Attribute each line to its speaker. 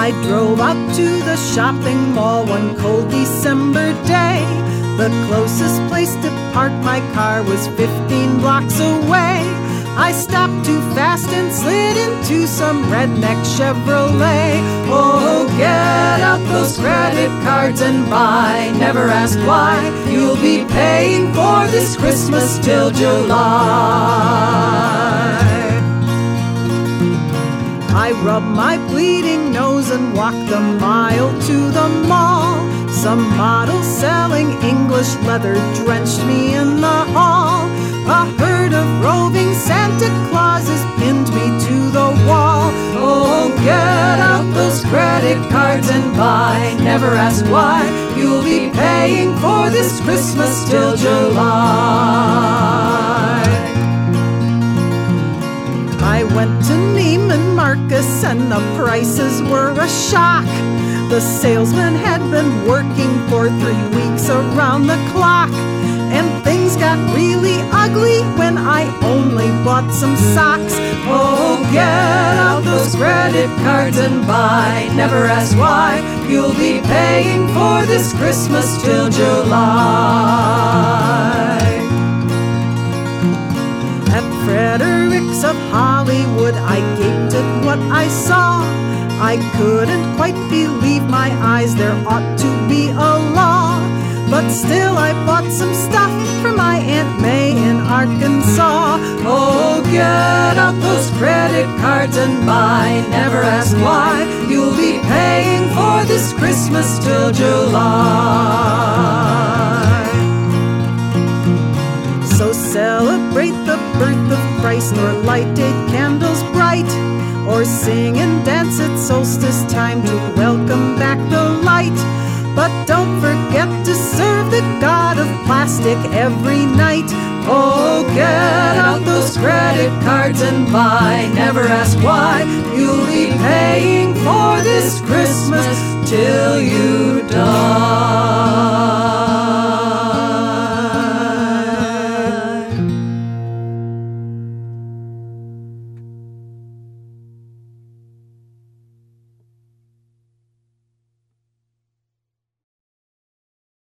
Speaker 1: I drove out to the shopping mall one cold December day. The closest place to park my car was 15 blocks away. I stopped too fast and slid into some redneck Chevrolet. Oh, get out those credit cards and buy. Never ask why. You'll be paying for this Christmas till July. I rubbed my bleeding nose and walked a mile to the mall. Some model selling English leather drenched me in the hall. A herd of roving Santa Clauses pinned me to the wall. Oh, get out those credit cards and buy. Never ask why. You'll be paying for this Christmas till July. I went to Neiman Marcus and the prices were a shock. The salesman had been working for 3 weeks around the clock. And things got really ugly when I only bought some socks. Oh, get out those credit cards and buy. Never ask why. You'll be paying for this Christmas till July. At Fredericks of Hollywood, I gaped at what I saw. I couldn't quite believe my eyes. There ought to be a law. But still I bought some stuff for my Aunt May in Arkansas. Oh, get out those credit cards and buy. Never ask why. You'll be paying for this Christmas till July. So celebrate the birth of Christ, or light 8 candles bright, or sing and dance at solstice time to welcome back the light. But don't forget to serve the god of plastic every night. Oh, get out those credit cards and buy. Never ask why. You'll be paying for this Christmas till you die.